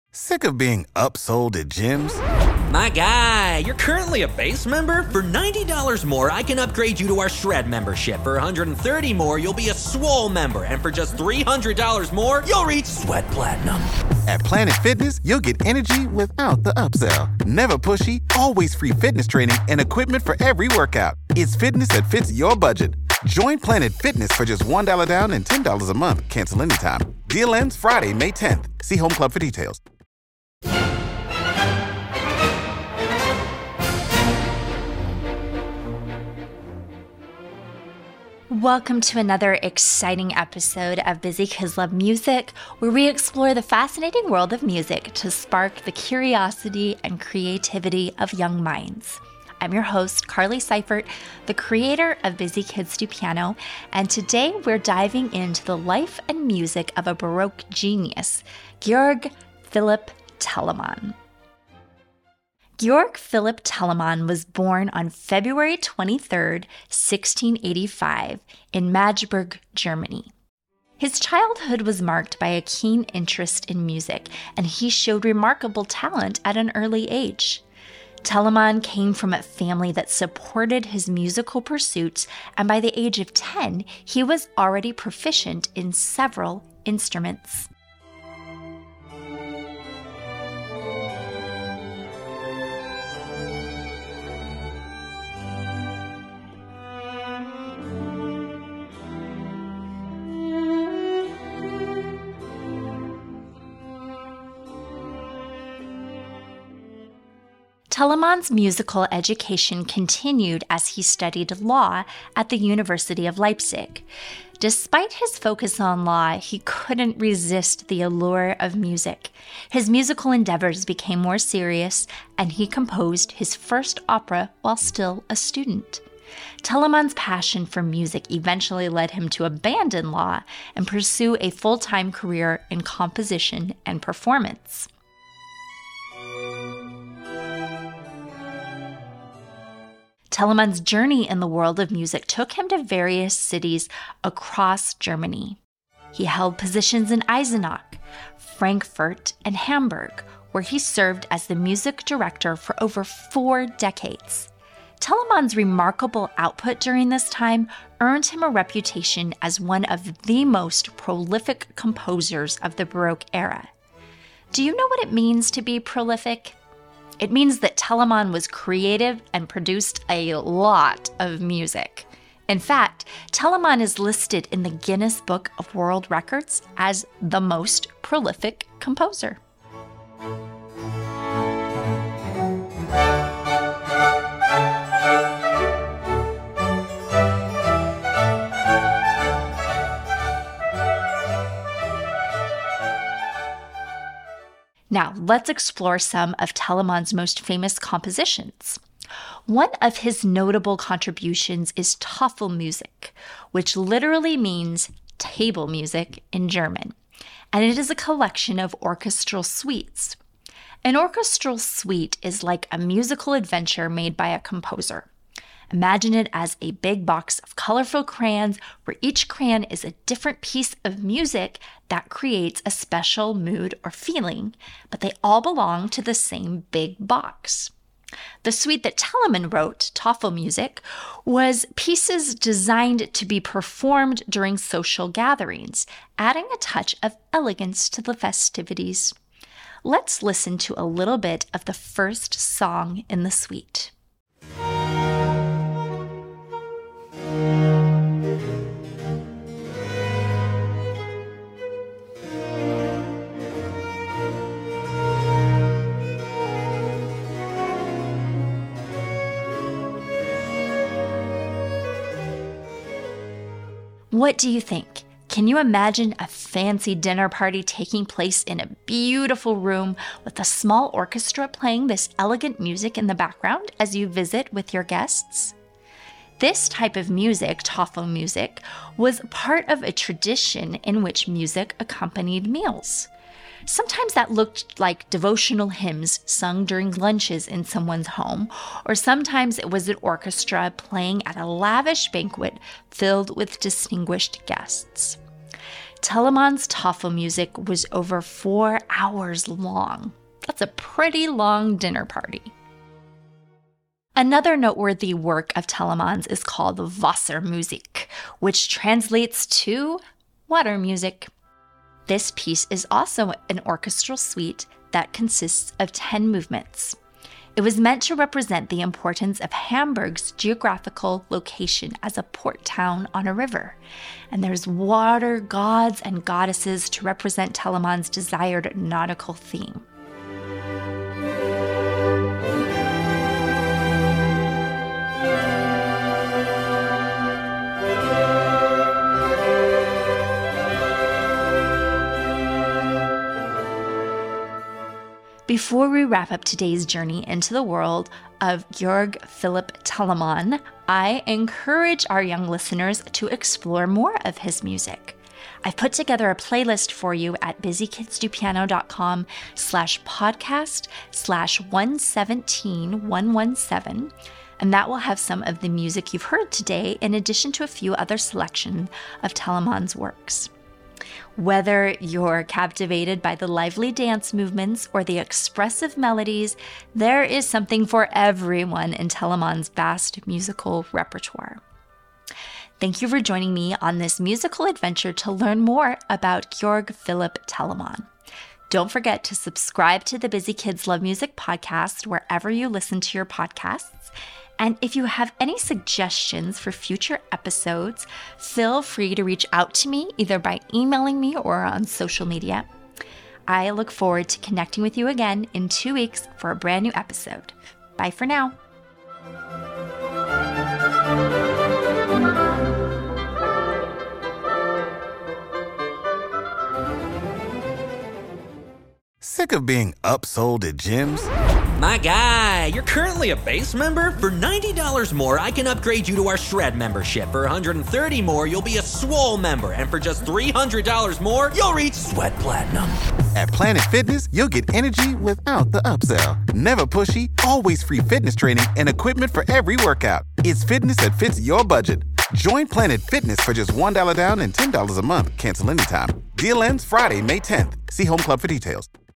Sick of being upsold at gyms? My guy, you're currently a base member? For $90 more, I can upgrade you to our Shred membership. For $130 more, you'll be a Swole member. And for just $300 more, you'll reach Sweat Platinum. At Planet Fitness, you'll get energy without the upsell. Never pushy, always free fitness training and equipment for every workout. It's fitness that fits your budget. Join Planet Fitness for just $1 down and $10 a month. Cancel anytime. Deal ends Friday, May 10th. See Home Club for details. Welcome to another exciting episode of Busy Kids Love Music, where we explore the fascinating world of music to spark the curiosity and creativity of young minds. I'm your host, Carly Seifert, the creator of Busy Kids Do Piano, and today we're diving into the life and music of a Baroque genius, Georg Philipp Telemann. Georg Philipp Telemann was born on February 23, 1685, in Magdeburg, Germany. His childhood was marked by a keen interest in music, and he showed remarkable talent at an early age. Telemann came from a family that supported his musical pursuits, and by the age of 10, he was already proficient in several instruments. Telemann's musical education continued as he studied law at the University of Leipzig. Despite his focus on law, he couldn't resist the allure of music. His musical endeavors became more serious, and he composed his first opera while still a student. Telemann's passion for music eventually led him to abandon law and pursue a full-time career in composition and performance. Telemann's journey in the world of music took him to various cities across Germany. He held positions in Eisenach, Frankfurt, and Hamburg, where he served as the music director for over 4 decades. Telemann's remarkable output during this time earned him a reputation as one of the most prolific composers of the Baroque era. Do you know what it means to be prolific? It means that Telemann was creative and produced a lot of music. In fact, Telemann is listed in the Guinness Book of World Records as the most prolific composer. Now, let's explore some of Telemann's most famous compositions. One of his notable contributions is Tafelmusik, which literally means table music in German, and it is a collection of orchestral suites. An orchestral suite is like a musical adventure made by a composer. Imagine it as a big box of colorful crayons where each crayon is a different piece of music that creates a special mood or feeling, but they all belong to the same big box. The suite that Telemann wrote, Tafelmusik, was pieces designed to be performed during social gatherings, adding a touch of elegance to the festivities. Let's listen to a little bit of the first song in the suite. What do you think? Can you imagine a fancy dinner party taking place in a beautiful room with a small orchestra playing this elegant music in the background as you visit with your guests? This type of music, Tafelmusik, was part of a tradition in which music accompanied meals. Sometimes that looked like devotional hymns sung during lunches in someone's home, or sometimes it was an orchestra playing at a lavish banquet filled with distinguished guests. Telemann's Tafelmusik was over 4 hours long. That's a pretty long dinner party. Another noteworthy work of Telemann's is called Wassermusik, which translates to water music. This piece is also an orchestral suite that consists of 10 movements. It was meant to represent the importance of Hamburg's geographical location as a port town on a river. And there's water gods and goddesses to represent Telemann's desired nautical theme. Before we wrap up today's journey into the world of Georg Philipp Telemann, I encourage our young listeners to explore more of his music. I've put together a playlist for you at busykidsdopiano.com/podcast/117117, and that will have some of the music you've heard today in addition to a few other selections of Telemann's works. Whether you're captivated by the lively dance movements or the expressive melodies, there is something for everyone in Telemann's vast musical repertoire. Thank you for joining me on this musical adventure to learn more about Georg Philipp Telemann. Don't forget to subscribe to the Busy Kids Love Music podcast wherever you listen to your podcasts. And if you have any suggestions for future episodes, feel free to reach out to me either by emailing me or on social media. I look forward to connecting with you again in 2 weeks for a brand new episode. Bye for now. Sick of being upsold at gyms? My guy, you're currently a base member? For $90 more, I can upgrade you to our Shred membership. For $130 more, you'll be a Swole member. And for just $300 more, you'll reach Sweat Platinum. At Planet Fitness, you'll get energy without the upsell. Never pushy, always free fitness training and equipment for every workout. It's fitness that fits your budget. Join Planet Fitness for just $1 down and $10 a month. Cancel anytime. Deal ends Friday, May 10th. See Home Club for details.